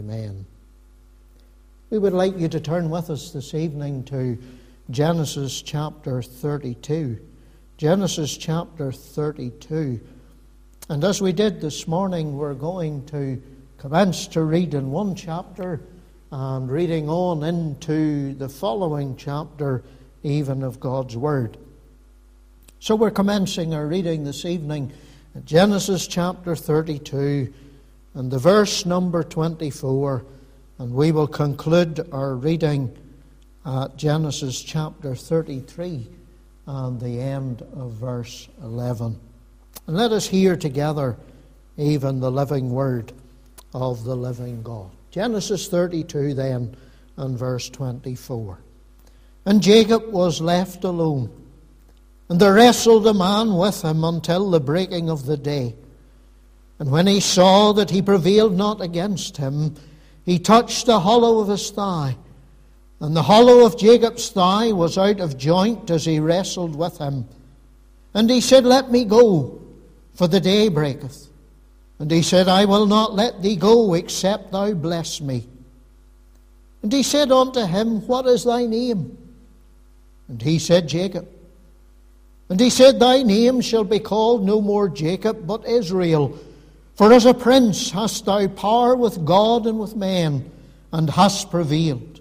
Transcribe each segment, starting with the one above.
Amen. We would like you to turn with us this evening to Genesis chapter 32. Genesis chapter 32. And as we did this morning, we're going to commence to read in one chapter and reading on into the following chapter, even of God's Word. So we're commencing our reading this evening at Genesis chapter 32 and the verse number 24, and we will conclude our reading at Genesis chapter 33 and the end of verse 11. And let us hear together even the living word of the living God. Genesis 32 then and verse 24. And Jacob was left alone, and there wrestled a man with him until the breaking of the day. And when he saw that he prevailed not against him, he touched the hollow of his thigh. And the hollow of Jacob's thigh was out of joint as he wrestled with him. And he said, Let me go, for the day breaketh. And he said, I will not let thee go, except thou bless me. And he said unto him, What is thy name? And he said, Jacob. And he said, Thy name shall be called no more Jacob, but Israel. For as a prince hast thou power with God and with men, and hast prevailed.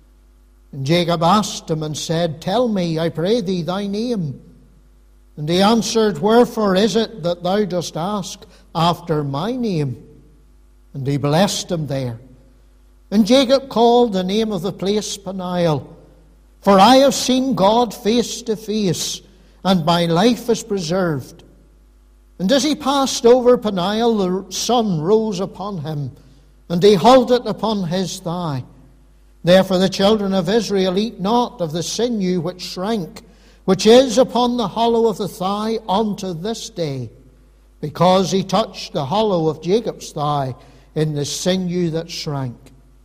And Jacob asked him and said, Tell me, I pray thee, thy name. And he answered, Wherefore is it that thou dost ask after my name? And he blessed him there. And Jacob called the name of the place Peniel, for I have seen God face to face, and my life is preserved. And as he passed over Peniel, the sun rose upon him, and he halted upon his thigh. Therefore the children of Israel eat not of the sinew which shrank, which is upon the hollow of the thigh unto this day, because he touched the hollow of Jacob's thigh in the sinew that shrank.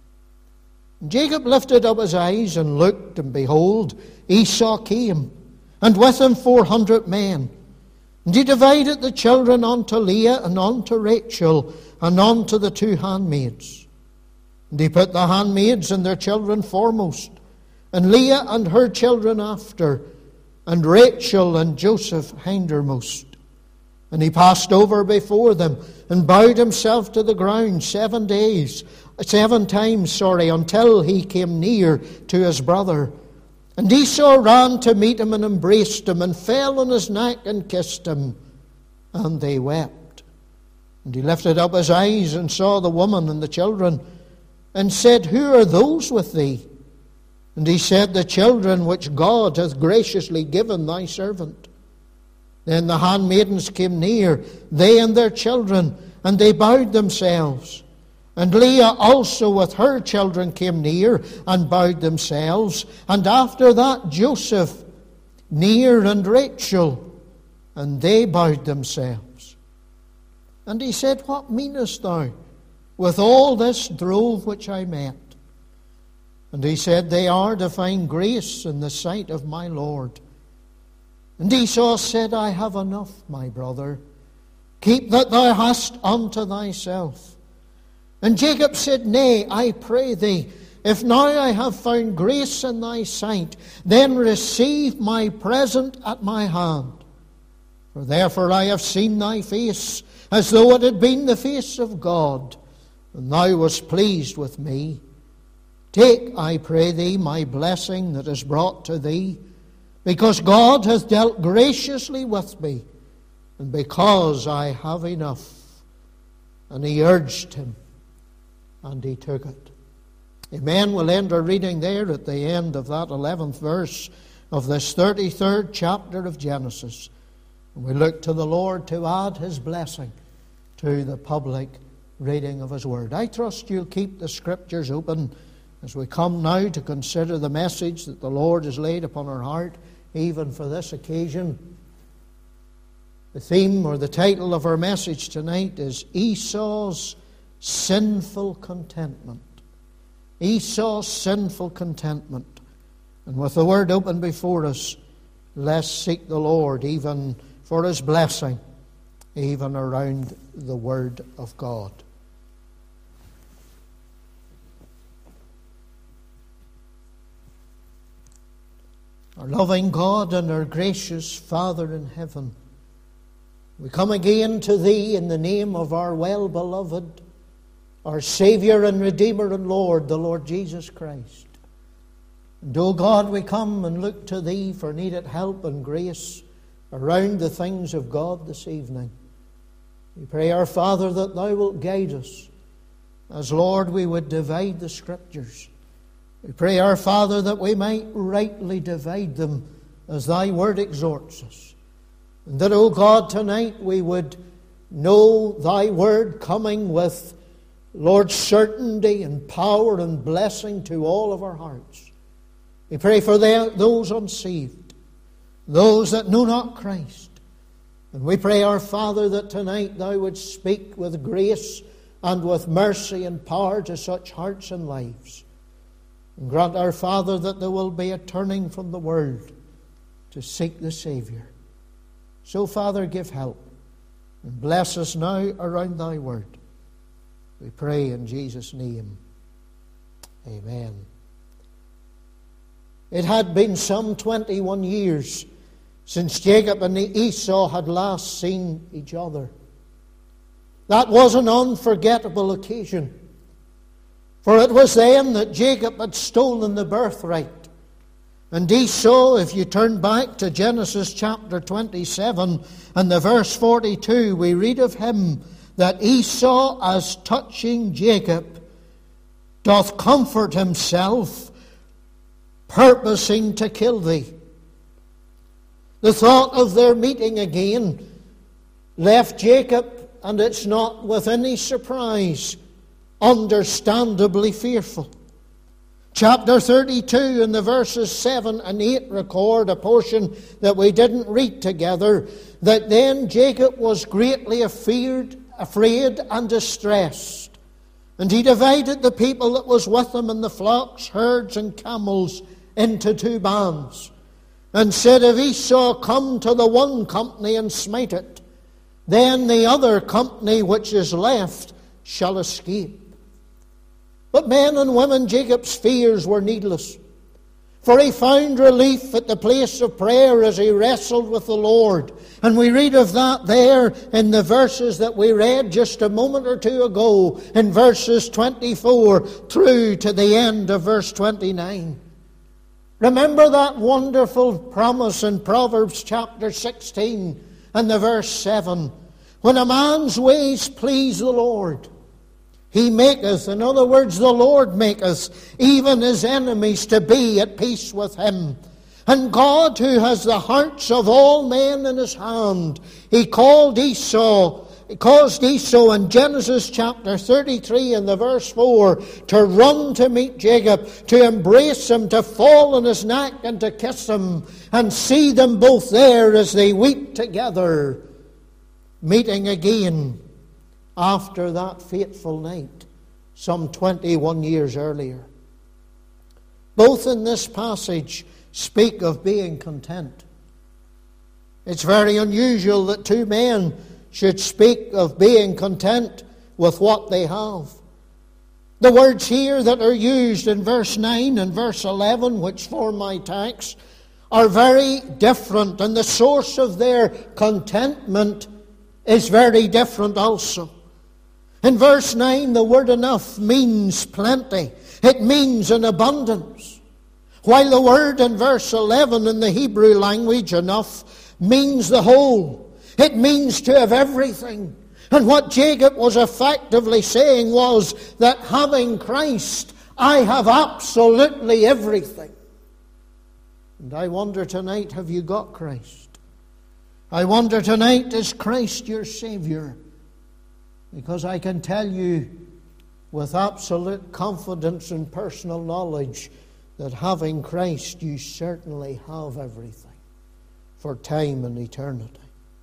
And Jacob lifted up his eyes and looked, and behold, Esau came, and with him 400 men. And he divided the children unto Leah and unto Rachel and unto the two handmaids. And he put the handmaids and their children foremost, and Leah and her children after, and Rachel and Joseph hindermost. And he passed over before them, and bowed himself to the ground 7 times, until he came near to his brother. And Esau ran to meet him and embraced him, and fell on his neck and kissed him. And they wept. And he lifted up his eyes and saw the woman and the children, and said, Who are those with thee? And he said, The children which God hath graciously given thy servant. Then the handmaidens came near, they and their children, and they bowed themselves. And Leah also with her children came near and bowed themselves. And after that Joseph near and Rachel, and they bowed themselves. And he said, What meanest thou with all this drove which I met? And he said, They are to find grace in the sight of my Lord. And Esau said, I have enough, my brother. Keep that thou hast unto thyself. And Jacob said, Nay, I pray thee, if now I have found grace in thy sight, then receive my present at my hand. For therefore I have seen thy face, as though it had been the face of God, and thou wast pleased with me. Take, I pray thee, my blessing that is brought to thee, because God hath dealt graciously with me, and because I have enough. And he urged him, and he took it. Amen. We'll end our reading there at the end of that 11th verse of this 33rd chapter of Genesis. And we look to the Lord to add his blessing to the public reading of his word. I trust you'll keep the scriptures open as we come now to consider the message that the Lord has laid upon our heart, even for this occasion. The theme or the title of our message tonight is Esau's Sinful Contentment. Esau's sinful contentment. And with the word open before us, let's seek the Lord even for his blessing, even around the word of God. Our loving God and our gracious Father in heaven, we come again to Thee in the name of our well-beloved, our Saviour and Redeemer and Lord, the Lord Jesus Christ. And, O God, we come and look to Thee for needed help and grace around the things of God this evening. We pray, our Father, that Thou wilt guide us, as, Lord, we would divide the Scriptures. We pray, our Father, that we might rightly divide them as Thy Word exhorts us. And that, O God, tonight we would know Thy Word coming with, Lord, certainty and power and blessing to all of our hearts. We pray for those unsaved, those that know not Christ. And we pray, our Father, that tonight Thou would speak with grace and with mercy and power to such hearts and lives. And grant, our Father, that there will be a turning from the world to seek the Saviour. So, Father, give help and bless us now around Thy Word. We pray in Jesus' name. Amen. It had been some 21 years since Jacob and Esau had last seen each other. That was an unforgettable occasion. For it was then that Jacob had stolen the birthright. And Esau, if you turn back to Genesis chapter 27 and the verse 42, we read of him that Esau, as touching Jacob, doth comfort himself, purposing to kill thee. The thought of their meeting again left Jacob, and it's not with any surprise, understandably fearful. Chapter 32 and the verses 7 and 8 record a portion that we didn't read together, that then Jacob was greatly afraid and distressed. And he divided the people that was with him and the flocks, herds, and camels into two bands, and said, if Esau come to the one company and smite it, then the other company which is left shall escape. But men and women, Jacob's fears were needless, for he found relief at the place of prayer as he wrestled with the Lord. And we read of that there in the verses that we read just a moment or two ago, in verses 24 through to the end of verse 29. Remember that wonderful promise in Proverbs chapter 16 and the verse 7. When a man's ways please the Lord, he maketh, in other words, the Lord maketh even his enemies to be at peace with him. And God, who has the hearts of all men in his hand, he caused Esau in Genesis chapter 33 and the verse 4 to run to meet Jacob, to embrace him, to fall on his neck and to kiss him, and see them both there as they weep together, meeting again after that fateful night some 21 years earlier. Both in this passage speak of being content. It's very unusual that two men should speak of being content with what they have. The words here that are used in verse 9 and verse 11, which form my text, are very different, and the source of their contentment is very different also. In verse 9, the word enough means plenty. It means an abundance. While the word in verse 11 in the Hebrew language, enough, means the whole. It means to have everything. And what Jacob was effectively saying was that having Christ, I have absolutely everything. And I wonder tonight, have you got Christ? I wonder tonight, is Christ your Savior? Because I can tell you with absolute confidence and personal knowledge that having Christ, you certainly have everything for time and eternity.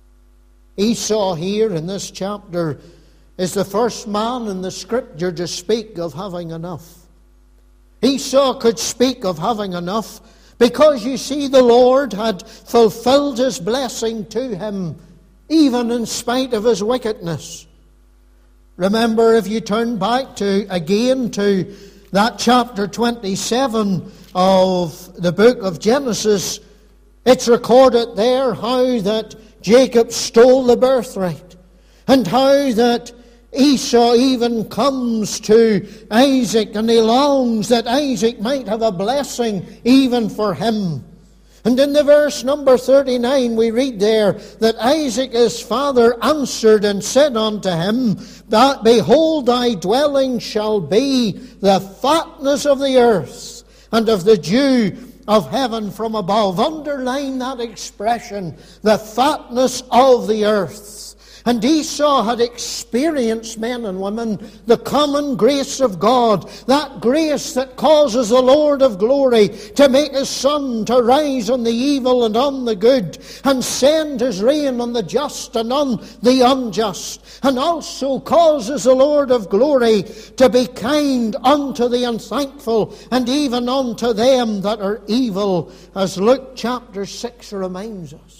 Esau here in this chapter is the first man in the Scripture to speak of having enough. Esau could speak of having enough because, you see, the Lord had fulfilled his blessing to him even in spite of his wickedness. Remember, if you turn back to that chapter 27 of the book of Genesis, It's recorded there how that Jacob stole the birthright, and how that Esau even comes to Isaac, and he longs that Isaac might have a blessing even for him. And in the verse number 39 we read there that Isaac his father answered and said unto him, that behold, thy dwelling shall be the fatness of the earth, and of the dew of heaven from above. Underline that expression, the fatness of the earth. And Esau had experienced, men and women, the common grace of God, that grace that causes the Lord of glory to make his sun to rise on the evil and on the good, and send his rain on the just and on the unjust, and also causes the Lord of glory to be kind unto the unthankful, and even unto them that are evil, as Luke chapter 6 reminds us.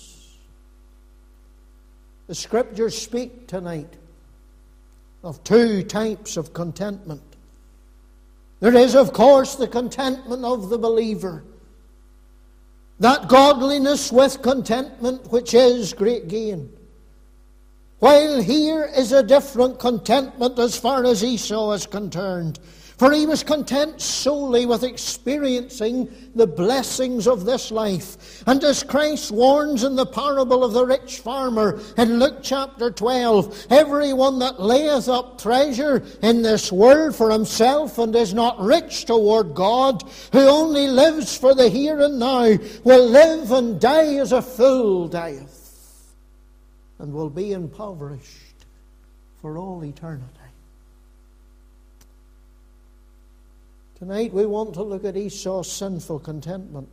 The Scriptures speak tonight of two types of contentment. There is, of course, the contentment of the believer. That godliness with contentment which is great gain. While here is a different contentment as far as Esau is concerned. For he was content solely with experiencing the blessings of this life. And as Christ warns in the parable of the rich farmer in Luke chapter 12, everyone that layeth up treasure in this world for himself and is not rich toward God, who only lives for the here and now, will live and die as a fool dieth, and will be impoverished for all eternity. Tonight we want to look at Esau's sinful contentment.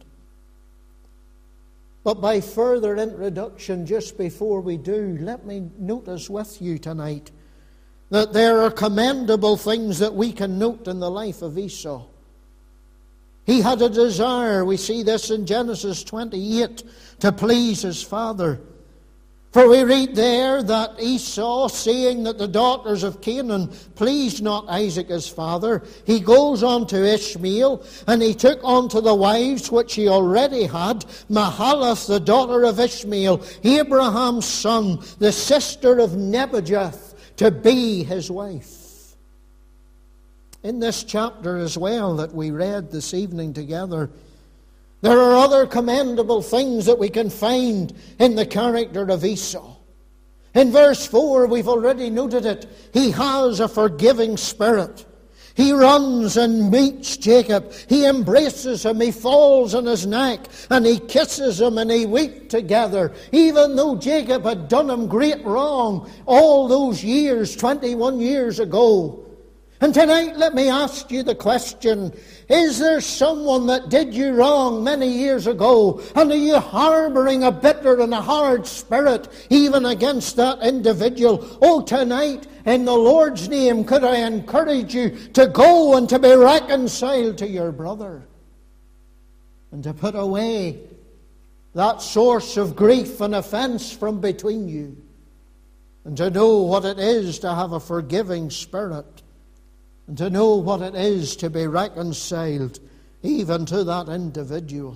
But by further introduction, just before we do, let me notice with you tonight that there are commendable things that we can note in the life of Esau. He had a desire, we see this in Genesis 28, to please his father. For we read there that Esau, seeing that the daughters of Canaan pleased not Isaac his father, he goes on to Ishmael, and he took unto the wives which he already had, Mahalath, the daughter of Ishmael, Abraham's son, the sister of Nebajoth, to be his wife. In this chapter as well that we read this evening together, there are other commendable things that we can find in the character of Esau. In verse 4, we've already noted it. He has a forgiving spirit. He runs and meets Jacob. He embraces him. He falls on his neck and he kisses him and they weep together. Even though Jacob had done him great wrong all those years, 21 years ago. And tonight let me ask you the question, is there someone that did you wrong many years ago, and are you harboring a bitter and a hard spirit even against that individual? Oh, tonight, in the Lord's name, could I encourage you to go and to be reconciled to your brother, and to put away that source of grief and offense from between you, and to know what it is to have a forgiving spirit, and to know what it is to be reconciled even to that individual.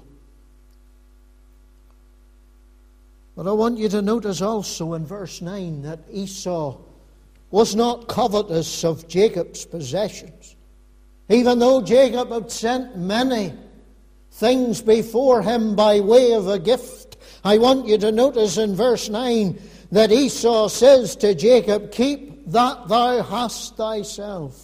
But I want you to notice also in verse 9 that Esau was not covetous of Jacob's possessions. Even though Jacob had sent many things before him by way of a gift, I want you to notice in verse 9 that Esau says to Jacob, keep that thou hast thyself.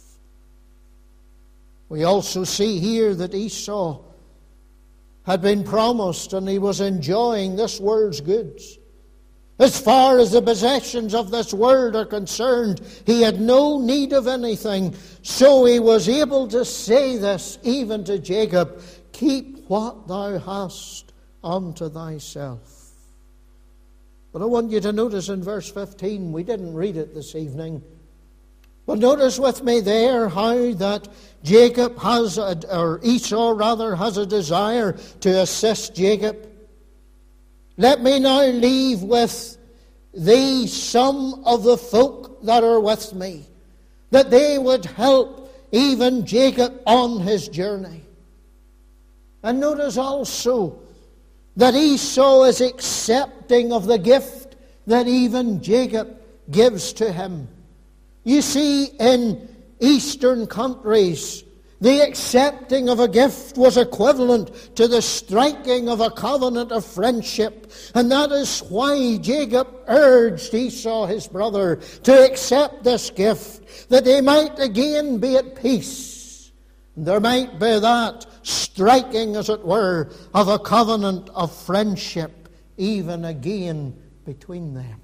We also see here that Esau had been promised and he was enjoying this world's goods. As far as the possessions of this world are concerned, he had no need of anything. So he was able to say this even to Jacob, keep what thou hast unto thyself. But I want you to notice in verse 15, we didn't read it this evening, but notice with me there how that Jacob has, or Esau rather, has a desire to assist Jacob. Let me now leave with thee some of the folk that are with me, that they would help even Jacob on his journey. And notice also that Esau is accepting of the gift that even Jacob gives to him. You see, in Eastern countries, the accepting of a gift was equivalent to the striking of a covenant of friendship. And that is why Jacob urged Esau, his brother, to accept this gift, that they might again be at peace. There might be that striking, as it were, of a covenant of friendship, even again between them.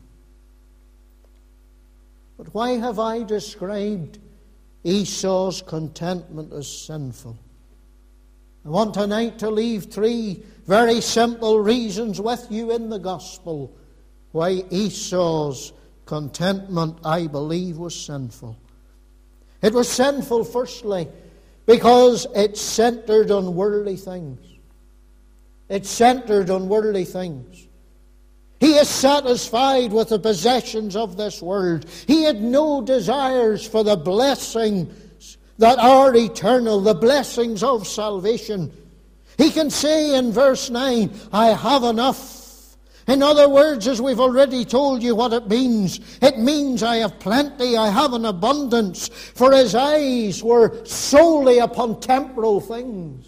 But why have I described Esau's contentment as sinful? I want tonight to leave 3 very simple reasons with you in the gospel why Esau's contentment, I believe, was sinful. It was sinful, firstly, because it centered on worldly things. It centered on worldly things. He is satisfied with the possessions of this world. He had no desires for the blessings that are eternal, the blessings of salvation. He can say in verse 9, I have enough. In other words, as we've already told you what it means I have plenty, I have an abundance, for his eyes were solely upon temporal things.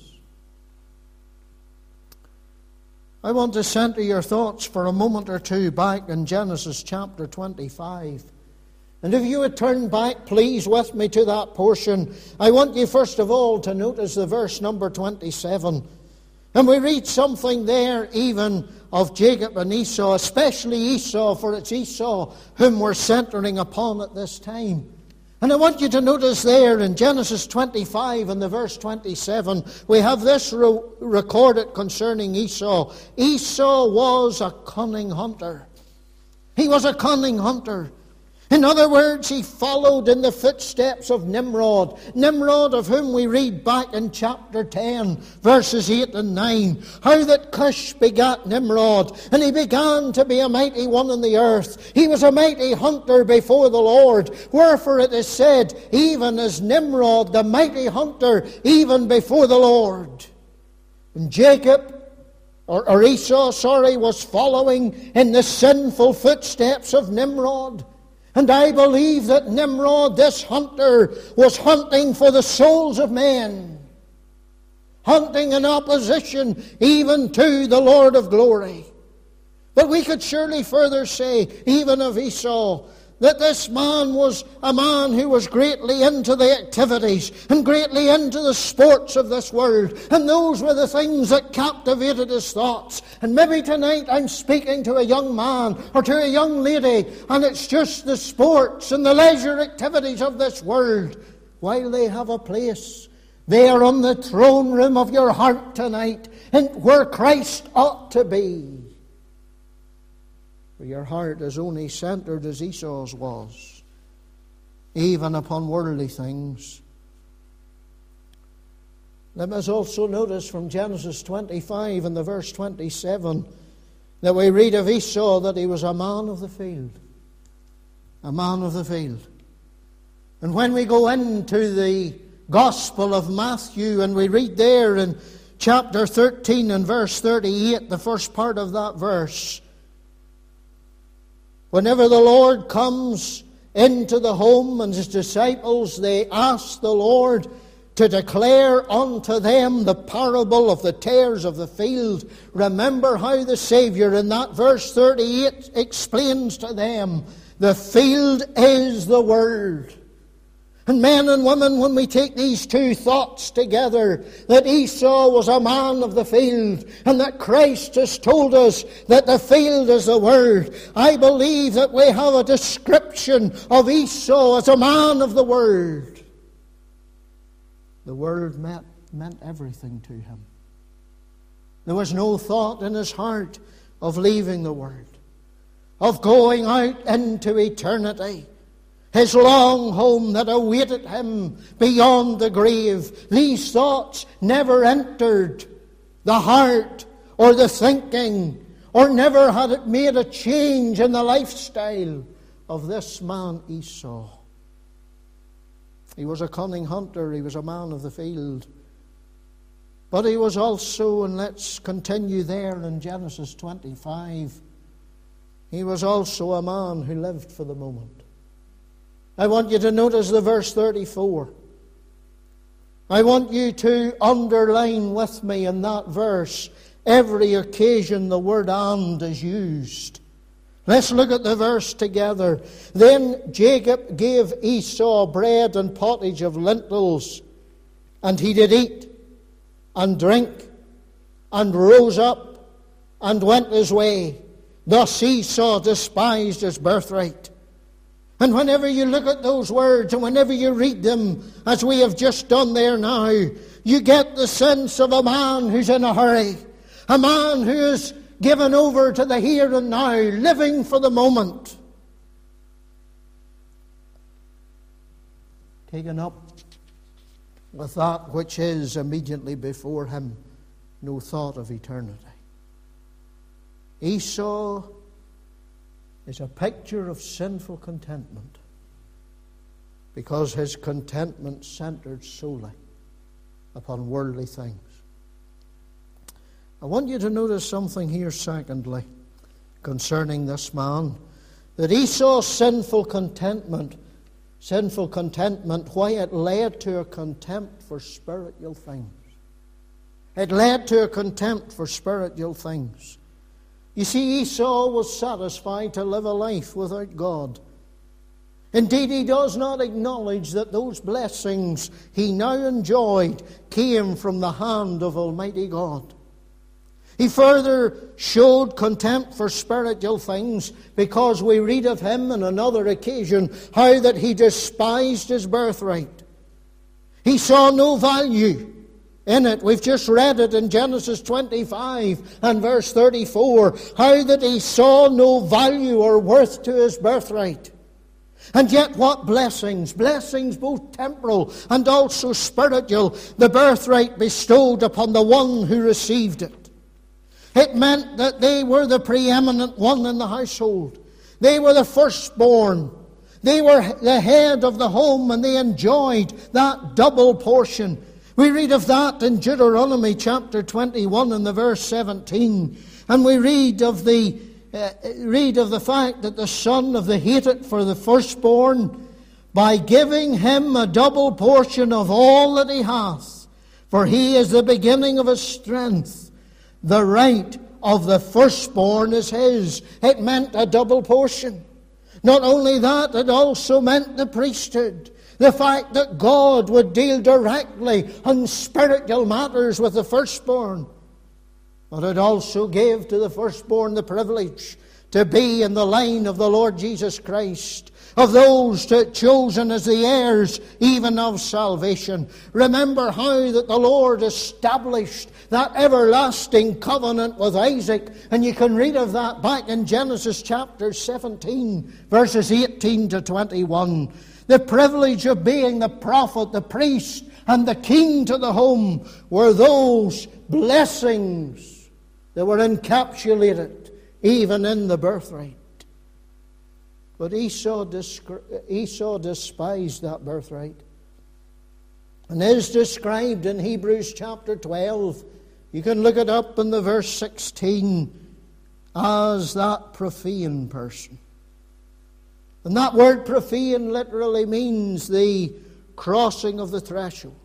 I want to center your thoughts for a moment or two back in Genesis chapter 25. And if you would turn back, please, with me to that portion, I want you first of all to notice the verse number 27. And we read something there even of Jacob and Esau, especially Esau, for it's Esau whom we're centering upon at this time. And I want you to notice there in Genesis 25 and the verse 27, we have this recorded concerning Esau. Esau was a cunning hunter. He was a cunning hunter. In other words, he followed in the footsteps of Nimrod. Nimrod, of whom we read back in chapter 10, verses 8 and 9. How that Cush begat Nimrod, and he began to be a mighty one in the earth. He was a mighty hunter before the Lord. Wherefore it is said, even as Nimrod, the mighty hunter, even before the Lord. And Jacob, or Esau, was following in the sinful footsteps of Nimrod. And I believe that Nimrod, this hunter, was hunting for the souls of men. Hunting in opposition even to the Lord of glory. But we could surely further say, even of Esau, that this man was a man who was greatly into the activities and greatly into the sports of this world. And those were the things that captivated his thoughts. And maybe tonight I'm speaking to a young man or to a young lady, and it's just the sports and the leisure activities of this world. While they have a place, they are on the throne room of your heart tonight, and where Christ ought to be. For your heart is only centered as Esau's was, even upon worldly things. Let us also notice from Genesis 25 and the verse 27 that we read of Esau that he was a man of the field. A man of the field. And when we go into the Gospel of Matthew and we read there in chapter 13 and verse 38, the first part of that verse, whenever the Lord comes into the home and his disciples, they ask the Lord to declare unto them the parable of the tares of the field. Remember how the Savior in that verse 38 explains to them, the field is the Word. And men and women, when we take these two thoughts together, that Esau was a man of the field, and that Christ has told us that the field is the Word, I believe that we have a description of Esau as a man of the Word. The Word meant everything to him. There was no thought in his heart of leaving the Word, of going out into eternity. His long home that awaited him beyond the grave. These thoughts never entered the heart or the thinking, or never had it made a change in the lifestyle of this man Esau. He was a cunning hunter. He was a man of the field. But he was also, and let's continue there in Genesis 25, he was also a man who lived for the moment. I want you to notice the verse 34. I want you to underline with me in that verse every occasion the word "and" is used. Let's look at the verse together. Then Jacob gave Esau bread and pottage of lentils, and he did eat and drink, and rose up and went his way. Thus Esau despised his birthright. And whenever you look at those words, and whenever you read them, as we have just done there now, you get the sense of a man who's in a hurry, a man who is given over to the here and now, living for the moment, taken up with that which is immediately before him, no thought of eternity. Esau is a picture of sinful contentment, because his contentment centered solely upon worldly things. I want you to notice something here, secondly, concerning this man, that Esau's sinful contentment, why it led to a contempt for spiritual things. It led to a contempt for spiritual things. You see, Esau was satisfied to live a life without God. Indeed, he does not acknowledge that those blessings he now enjoyed came from the hand of Almighty God. He further showed contempt for spiritual things because we read of him on another occasion how that he despised his birthright. He saw no value in it. We've just read it in Genesis 25 and verse 34, how that he saw no value or worth to his birthright. And yet what blessings both temporal and also spiritual, the birthright bestowed upon the one who received it. It meant that they were the preeminent one in the household. They were the firstborn. They were the head of the home, and they enjoyed that double portion. We read of that in Deuteronomy chapter 21 and the verse 17. And we read of the fact that the son of the hated for the firstborn, by giving him a double portion of all that he hath, for he is the beginning of his strength. The right of the firstborn is his. It meant a double portion. Not only that, it also meant the priesthood. The fact that God would deal directly on spiritual matters with the firstborn. But it also gave to the firstborn the privilege to be in the line of the Lord Jesus Christ, of those chosen as the heirs even of salvation. Remember how that the Lord established that everlasting covenant with Isaac, and you can read of that back in Genesis chapter 17, verses 18 to 21. The privilege of being the prophet, the priest, and the king to the home were those blessings that were encapsulated even in the birthright. But Esau despised that birthright, and is described in Hebrews chapter 12. You can look it up in the verse 16 as that profane person. And that word profane literally means the crossing of the threshold.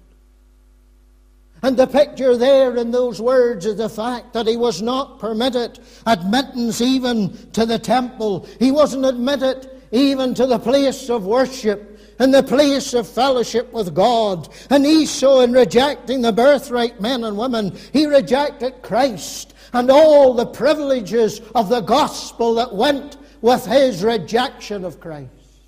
And the picture there in those words is the fact that he was not permitted admittance even to the temple. He wasn't admitted even to the place of worship and the place of fellowship with God. And Esau, in rejecting the birthright, men and women, he rejected Christ and all the privileges of the gospel that went with his rejection of Christ.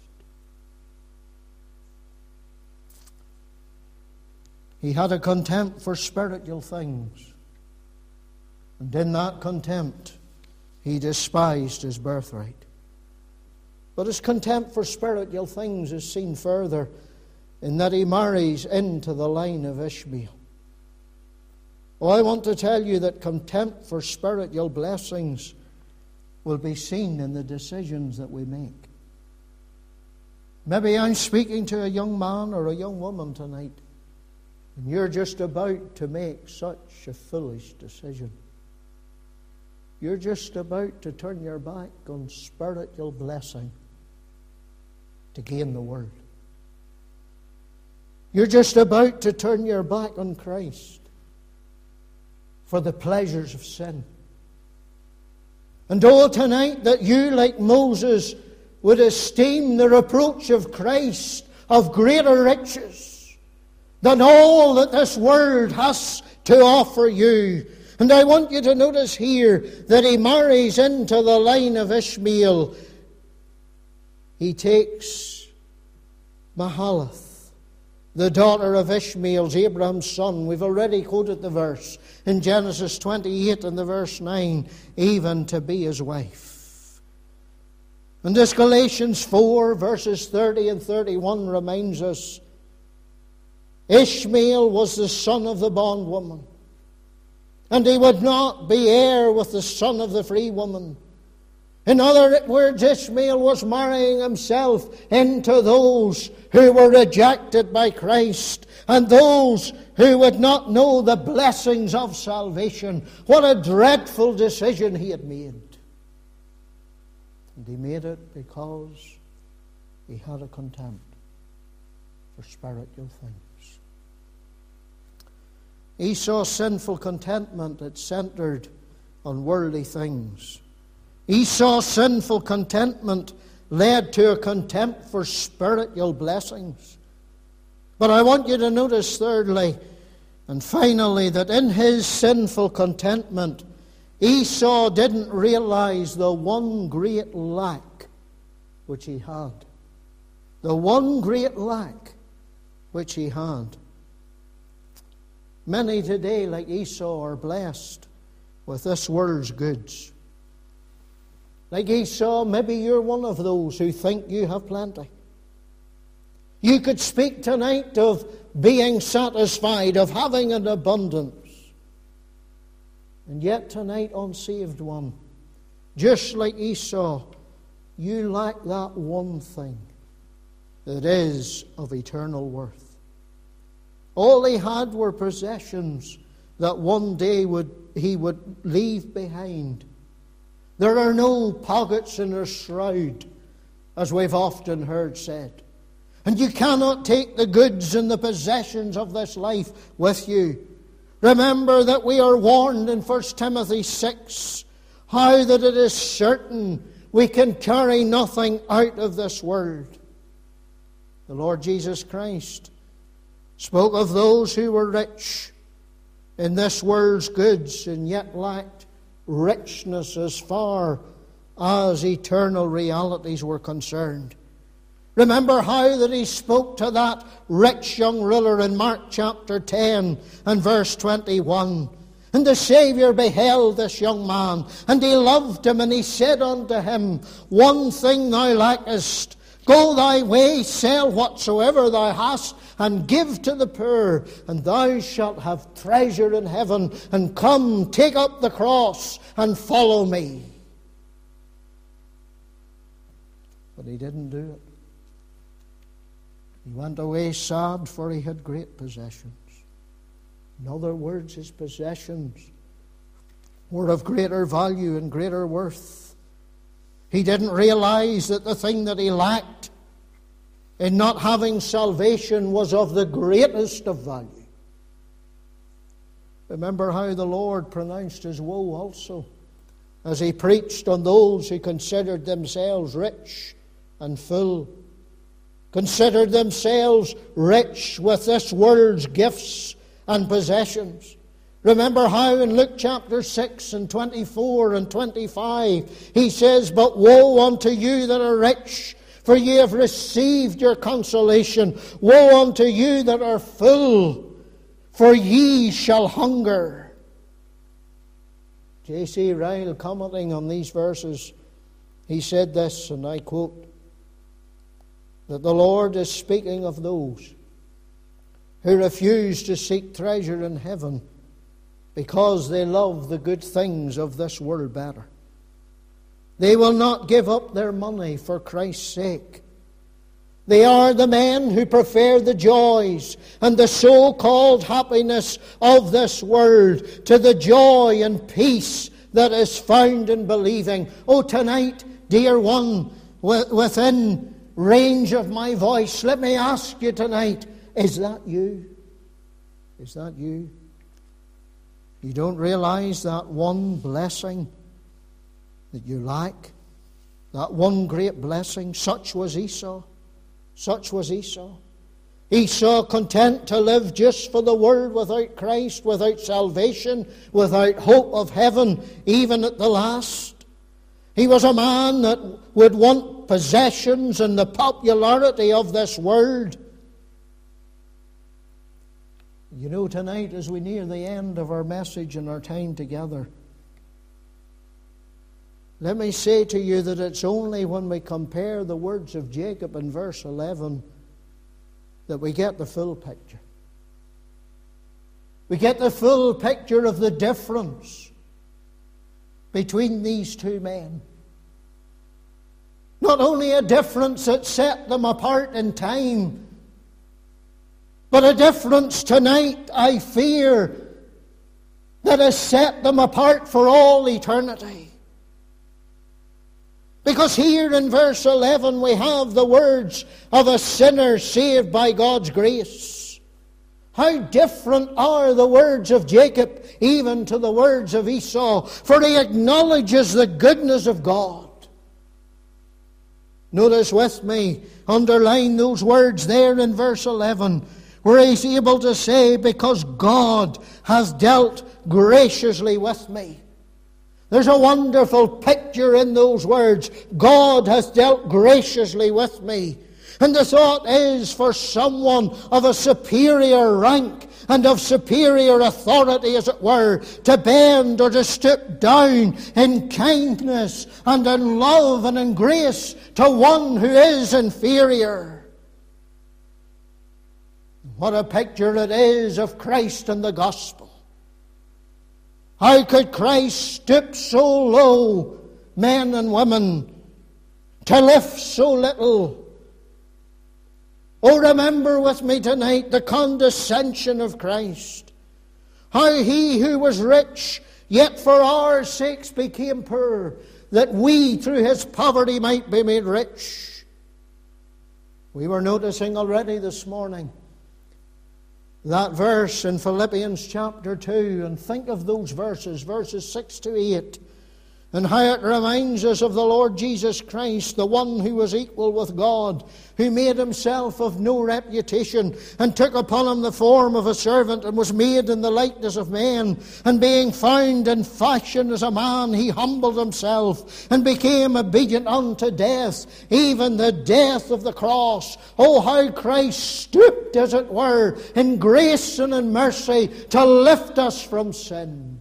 He had a contempt for spiritual things. And in that contempt, he despised his birthright. But his contempt for spiritual things is seen further in that he marries into the line of Ishmael. Well, I want to tell you that contempt for spiritual blessings will be seen in the decisions that we make. Maybe I'm speaking to a young man or a young woman tonight And you're just about to make such a foolish decision. You're just about to turn your back on spiritual blessing to gain the world. You're just about to turn your back on Christ for the pleasures of sin. And oh, tonight that you, like Moses, would esteem the reproach of Christ of greater riches than all that this world has to offer you. And I want you to notice here that he marries into the line of Ishmael. He takes Mahalath, the daughter of Ishmael, Abraham's son. We've already quoted the verse in Genesis 28 and the verse 9, even to be his wife. And this Galatians 4 verses 30 and 31 reminds us, Ishmael was the son of the bondwoman, and he would not be heir with the son of the free woman. In other words, Ishmael was marrying himself into those who were rejected by Christ and those who would not know the blessings of salvation. What a dreadful decision he had made. And he made it because he had a contempt for spiritual things. Esau's sinful contentment had centered on worldly things. Esau's sinful contentment led to a contempt for spiritual blessings. But I want you to notice thirdly and finally that in his sinful contentment, Esau didn't realize the one great lack which he had. The one great lack which he had. Many today, like Esau, are blessed with this world's goods. Like Esau, maybe you're one of those who think you have plenty. You could speak tonight of being satisfied, of having an abundance. And yet tonight, unsaved one, just like Esau, you lack that one thing that is of eternal worth. All he had were possessions that one day he would leave behind. There are no pockets in a shroud, as we've often heard said. And you cannot take the goods and the possessions of this life with you. Remember that we are warned in 1 Timothy 6 how that it is certain we can carry nothing out of this world. The Lord Jesus Christ spoke of those who were rich in this world's goods and yet lacked richness as far as eternal realities were concerned. Remember how that he spoke to that rich young ruler in Mark chapter 10 and verse 21. And the Saviour beheld this young man, and he loved him, and he said unto him, One thing thou lackest. Go thy way, sell whatsoever thou hast, and give to the poor, and thou shalt have treasure in heaven. And come, take up the cross, and follow me. But he didn't do it. He went away sad, for he had great possessions. In other words, his possessions were of greater value and greater worth. He didn't realize that the thing that he lacked in not having salvation was of the greatest of value. Remember how the Lord pronounced his woe also, as he preached on those who considered themselves rich and full, considered themselves rich with this world's gifts and possessions. Remember how in Luke chapter 6 and 24 and 25 he says, But woe unto you that are rich, for ye have received your consolation. Woe unto you that are full, for ye shall hunger. J.C. Ryle, commenting on these verses, he said this, and I quote, that the Lord is speaking of those who refuse to seek treasure in heaven because they love the good things of this world better. They will not give up their money for Christ's sake. They are the men who prefer the joys and the so-called happiness of this world to the joy and peace that is found in believing. Oh, tonight, dear one, within range of my voice, let me ask you tonight, is that you? Is that you? You don't realize that one blessing that you lack? That one great blessing? Such was Esau. Such was Esau. Esau content to live just for the world without Christ, without salvation, without hope of heaven, even at the last. He was a man that would want possessions and the popularity of this world. You know, tonight as we near the end of our message and our time together, let me say to you that it's only when we compare the words of Jacob in verse 11 that we get the full picture. We get the full picture of the difference between these two men. Not only a difference that set them apart in time, but a difference tonight, I fear, that has set them apart for all eternity. Because here in verse 11 we have the words of a sinner saved by God's grace. How different are the words of Jacob even to the words of Esau, for he acknowledges the goodness of God. Notice with me, underline those words there in verse 11, where he's able to say, because God has dealt graciously with me. There's a wonderful picture in those words. God has dealt graciously with me. And the thought is for someone of a superior rank and of superior authority, as it were, to bend or to stoop down in kindness and in love and in grace to one who is inferior. What a picture it is of Christ and the gospel. How could Christ stoop so low, men and women, to lift so little? Oh, remember with me tonight the condescension of Christ. How he who was rich, yet for our sakes became poor, that we through his poverty might be made rich. We were noticing already this morning that verse in Philippians chapter 2, and think of those verses 6 to 8, and how it reminds us of the Lord Jesus Christ, the one who was equal with God, who made himself of no reputation, and took upon him the form of a servant, and was made in the likeness of men. And being found in fashion as a man, he humbled himself, and became obedient unto death, even the death of the cross. Oh, how Christ stooped, as it were, in grace and in mercy, to lift us from sin.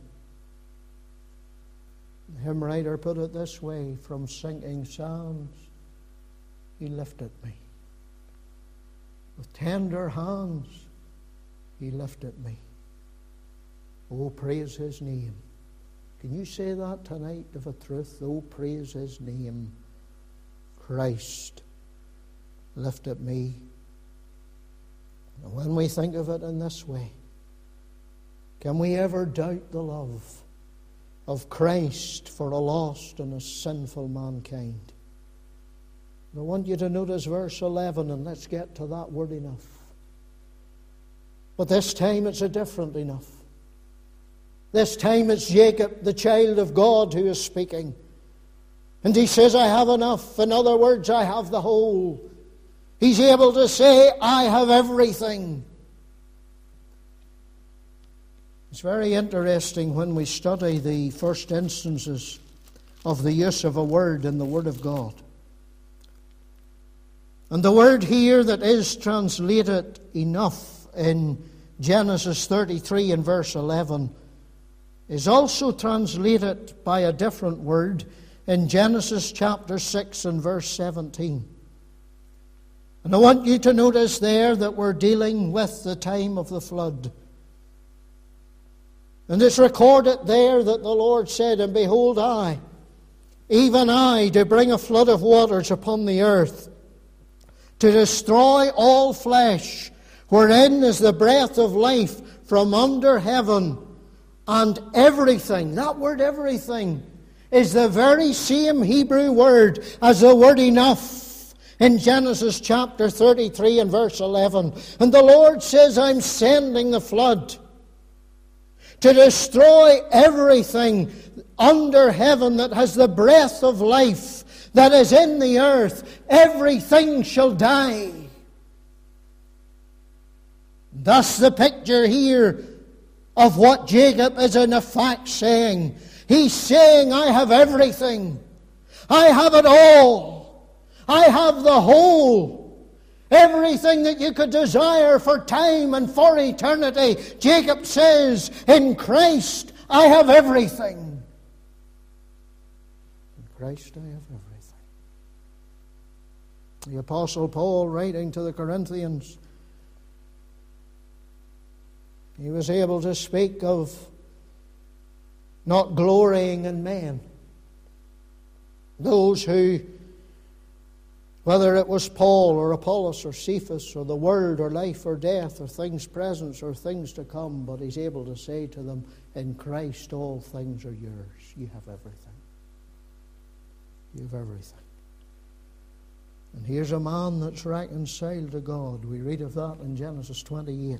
The hymn writer put it this way, from sinking sands he lifted me. With tender hands he lifted me. Oh, praise his name. Can you say that tonight of a truth? Oh, praise his name. Christ lifted me. And when we think of it in this way, can we ever doubt the love of Christ for a lost and a sinful mankind? I want you to notice verse 11, and let's get to that word enough. But this time it's a different enough. This time it's Jacob, the child of God, who is speaking. And he says, I have enough. In other words, I have the whole. He's able to say, I have everything. It's very interesting when we study the first instances of the use of a word in the Word of God. And the word here that is translated enough in Genesis 33 and verse 11 is also translated by a different word in Genesis chapter 6 and verse 17. And I want you to notice there that we're dealing with the time of the flood. And it's recorded there that the Lord said, and behold, I, even I, do bring a flood of waters upon the earth, to destroy all flesh, wherein is the breath of life from under heaven, and everything, that word everything, is the very same Hebrew word as the word enough in Genesis chapter 33 and verse 11. And the Lord says, I'm sending the flood to destroy everything under heaven that has the breath of life that is in the earth. Everything shall die. Thus the picture here of what Jacob is in effect saying. He's saying, I have everything. I have it all. I have the whole. Everything that you could desire for time and for eternity. Jacob says, in Christ I have everything. In Christ I have everything. The Apostle Paul, writing to the Corinthians, he was able to speak of not glorying in men. Those who, whether it was Paul or Apollos or Cephas or the Word or life or death or things present or things to come, but he's able to say to them, in Christ all things are yours. You have everything. You have everything. And here's a man that's reconciled to God. We read of that in Genesis 28.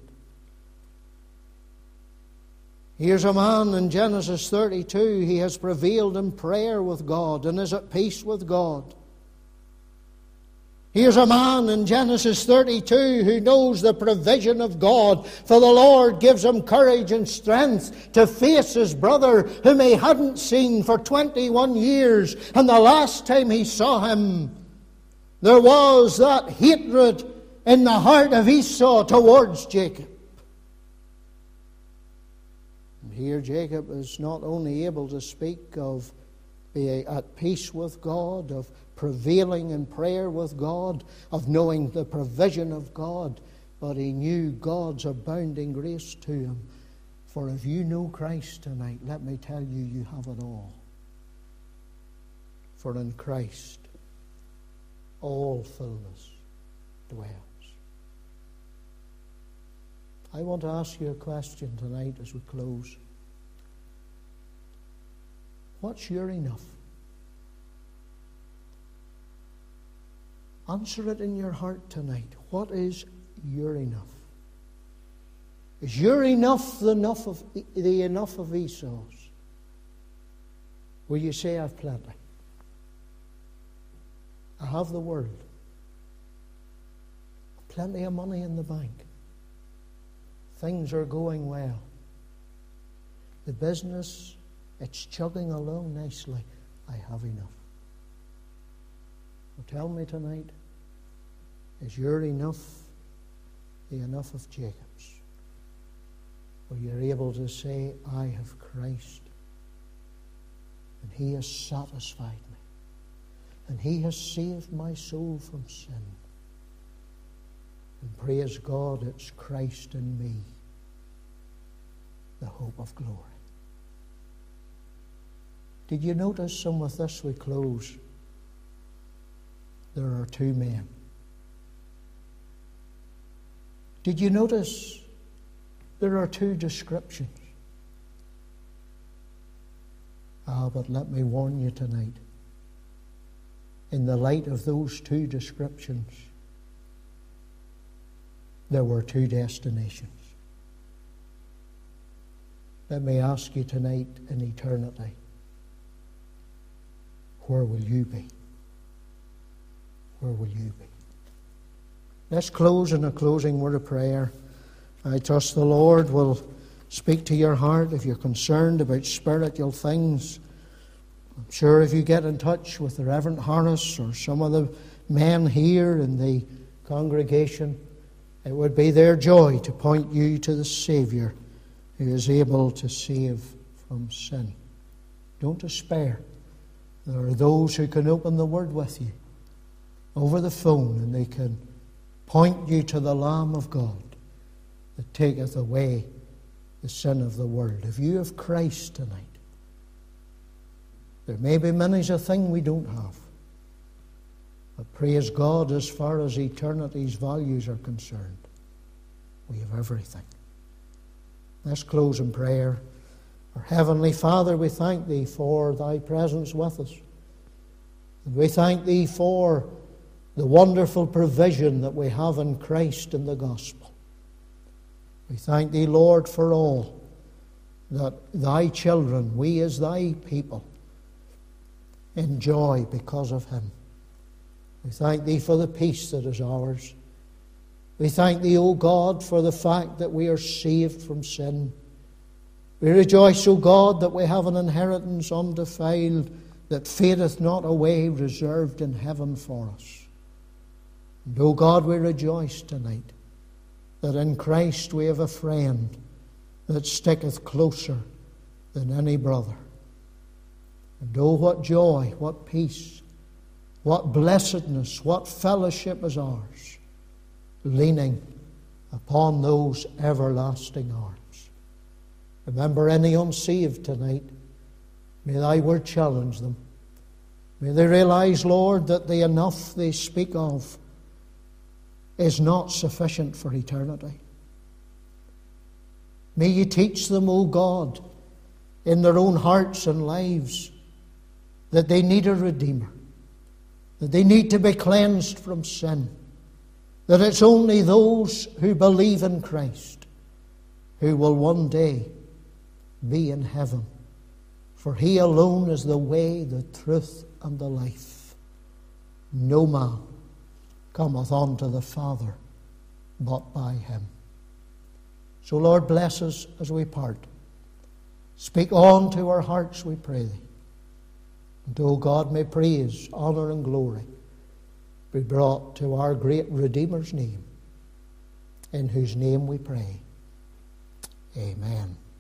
Here's a man in Genesis 32, he has prevailed in prayer with God and is at peace with God. Here's a man in Genesis 32 who knows the provision of God, for the Lord gives him courage and strength to face his brother whom he hadn't seen for 21 years. And the last time he saw him, there was that hatred in the heart of Esau towards Jacob. Here Jacob is not only able to speak of being at peace with God, of prevailing in prayer with God, of knowing the provision of God, but he knew God's abounding grace to him. For if you know Christ tonight, let me tell you, you have it all. For in Christ all fullness dwells. I want to ask you a question tonight as we close. What's your enough? Answer it in your heart tonight. What is your enough? Is your enough the enough of Esau's? Will you say, I've plenty? I have the world. Plenty of money in the bank. Things are going well. The business, it's chugging along nicely. I have enough. Well, tell me tonight, is your enough the enough of Jacob's? Where you're able to say, I have Christ, and He has satisfied me, and He has saved my soul from sin. And praise God, it's Christ in me, the hope of glory. Did you notice, and with this we close, there are two men. Did you notice there are two descriptions? But let me warn you tonight, in the light of those two descriptions, there were two destinations. Let me ask you tonight, in eternity, where will you be? Where will you be? Let's close in a closing word of prayer. I trust the Lord will speak to your heart if you're concerned about spiritual things. I'm sure if you get in touch with the Reverend Harris or some of the men here in the congregation, it would be their joy to point you to the Savior who is able to save from sin. Don't despair. There are those who can open the Word with you over the phone, and they can point you to the Lamb of God that taketh away the sin of the world. If you have Christ tonight, there may be many's a thing we don't have. But praise God, as far as eternity's values are concerned, we have everything. Let's close in prayer. Our Heavenly Father, we thank Thee for Thy presence with us. And we thank Thee for the wonderful provision that we have in Christ in the gospel. We thank Thee, Lord, for all that Thy children, we as Thy people, enjoy because of Him. We thank Thee for the peace that is ours. We thank Thee, O God, for the fact that we are saved from sin. We rejoice, O God, that we have an inheritance undefiled, that fadeth not away, reserved in heaven for us. And, O God, we rejoice tonight that in Christ we have a friend that sticketh closer than any brother. And, oh, what joy, what peace, what blessedness, what fellowship is ours, leaning upon those everlasting arms. Remember any unsaved tonight. May Thy word challenge them. May they realize, Lord, that the enough they speak of is not sufficient for eternity. May You teach them, O God, in their own hearts and lives, that they need a Redeemer, that they need to be cleansed from sin, that it's only those who believe in Christ who will one day be in heaven. For He alone is the way, the truth, and the life. No man cometh unto the Father but by Him. So, Lord, bless us as we part. Speak on to our hearts, we pray Thee. And, O God, may praise, honour, and glory be brought to our great Redeemer's name, in whose name we pray. Amen.